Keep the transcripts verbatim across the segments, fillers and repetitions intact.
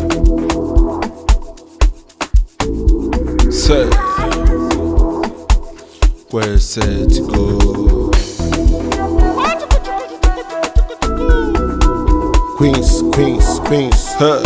Say, where it's set to go. Queens, Queens, Queens. Huh.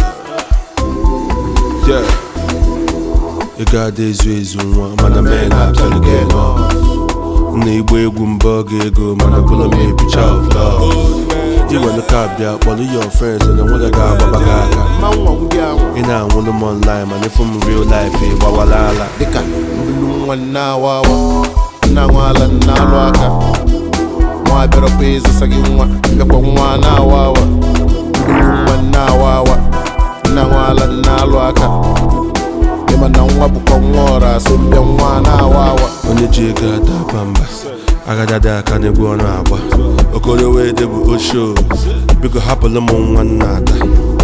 Yeah. You got this reason why, man, a man have to get off. Nigga, egwu mbug ego, man, I pull up me a picture of love. You wanna cop ya, but your friends and the one that got Baba Gaga. You know, one of them online, man, if I'm real life, eh, wawalala. Dika, mbulu na wawa, na wala na lwaka. Mwa bero pesa sagi mwa, mbekwa mwa na wawa. Mbulu na wawa, na wala na lwaka. Yema na wabu kwa mwora, so mbya mwa na wawa. Onye jiga da bamba, agadada kanegbu ọnụ agba. Okoro wee debu osho, biko hapụlụ m nwa nnata.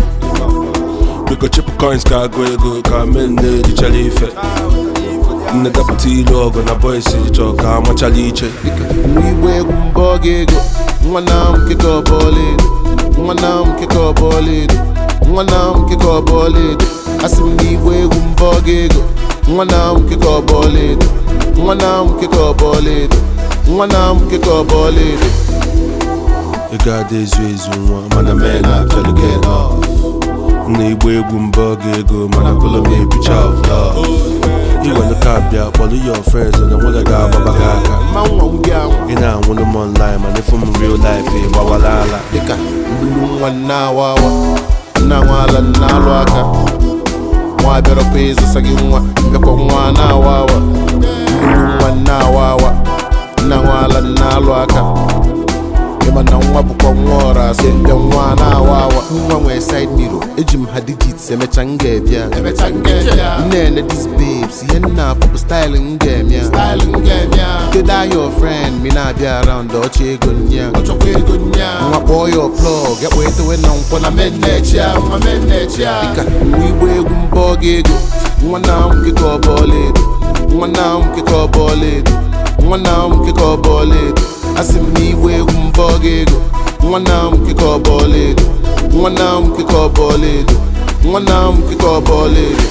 Biko chịpụ coins ka agụ ego ka men na-ejichara ife. Nne dapụta ilu ọgụ na boys chọọ ka amachala iche. Igbo egwu mbọ gị ego, nwa na m kịka ọbọledo. Nwa na m kịka ọbọledo, nwa na m kịka ọbọledo. Asị m na igbo egwu mbọ gị ego, nwa na m kịka ọbọledo. Nwa na m kịka ọbọledo, nwa na m kịka ọbọledo. You got this reason why, man, a man have to get off. Nigga, egwu mbug ego, man, I pull up me a picture of love. You wanna cop ya, but your friends and the one that got Baba Gaga. You know, one of them online, man, if I'm real life, eh, wawalala. Dika, mbulu na wawa, na wala na lwaka. Mwa bero pesa sagi mwa, mbekwa mwa na wawa. Mbulu na wawa, na wala na lwaka. Yema na nwa bukwa mwora, so mbya mwa na wawa. Nwa mwe side mirror, ejim ha digits, emecha ngebya. Emecha ngebya. Nene these babes, yena pop style ngemya. Style ngemya. Keda your friend, me na be around, oche ego nya. Ocho ego nya. Nwa boy your plug, get wait to when on kona men necha, ma men necha. Ika, Igbo egwu mbọ gị ego, nwa na m kịka ọbọledo. Nwa na m kịka ọbọledo, nwa na m kịka ọbọledo. Asị m na Igbo egwu mbọ gị ego, nwa na m kịka ọbọledo. Nwa na m kịka ọbọledo, nwa na m kịka ọbọledo.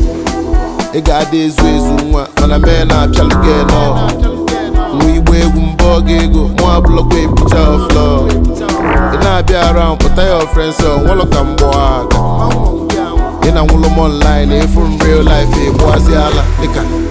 Ị ga-adị ezu ezu nwa, mana mee na-apịalụ gị nọ. Nwa Igbo egwu mbọ gị ego, mụ abụlọkwa a picture of love. Ị na-abịa around, pụta your friends so nwụlọ ka mgbọ aka. Ị na nwụlọ m online, efu m real life, egbuazi ala. Dịka